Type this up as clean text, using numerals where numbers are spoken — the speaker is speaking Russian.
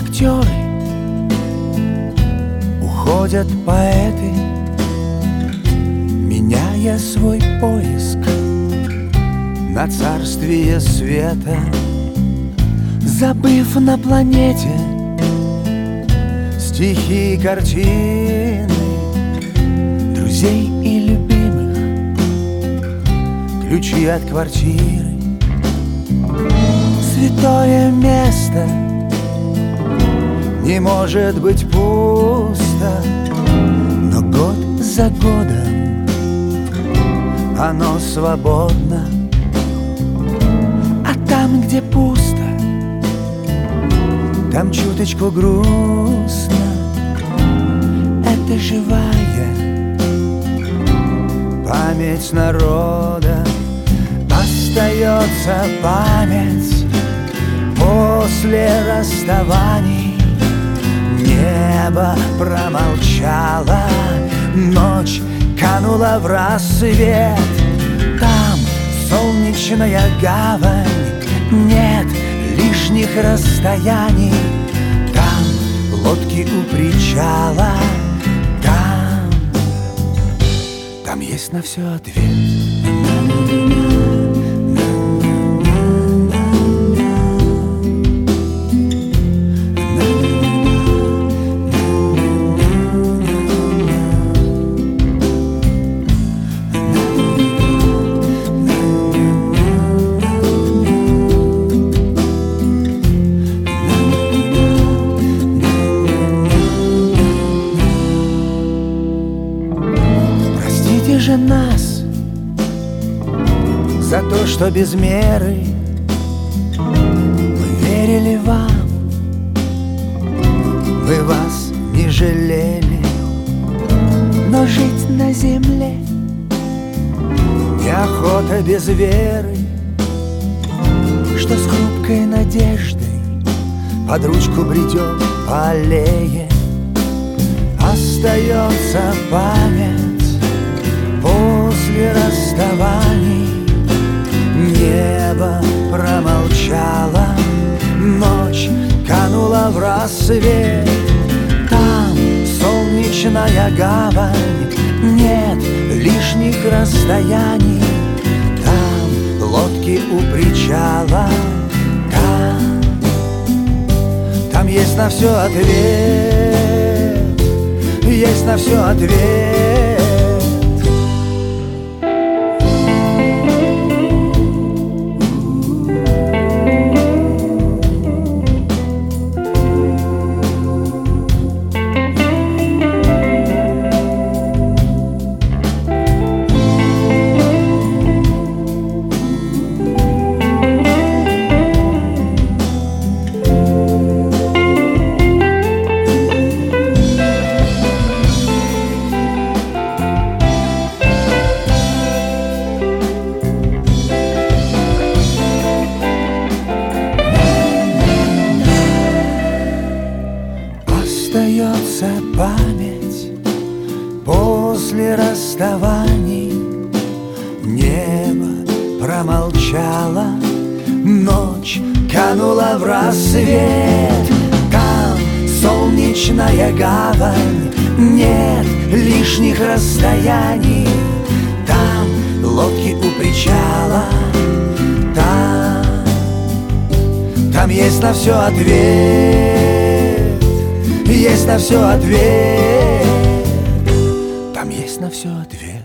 актеры, уходят поэты, меняя свой поиск на царствие света, забыв на планете стихи и картины друзей и любимых, ключи от квартиры. Святое место не может быть пусто, но год за годом оно свободно. А там, где пусто, там чуточку грустно. Это живая память народа. Остается память после расставаний. Небо промолчало, ночь канула в рассвет. Там солнечная гавань, нет лишних расстояний. Там лодки у причала, там есть на все ответ. Же нас за то, что без меры мы верили вам, мы вас не жалели. Но жить на земле неохота без веры, что с хрупкой надеждой под ручку бредет по аллее. Остается память после расставаний. Небо промолчало, ночь канула в рассвет. Там солнечная гавань, нет лишних расстояний. Там лодки у причала, там есть на все ответ, есть на все ответ. Остается память после расставаний. Небо промолчало, ночь канула в рассвет. Там солнечная гавань, нет лишних расстояний. Там лодки у причала, там есть на все ответ, есть на все ответ. Там есть на все ответ.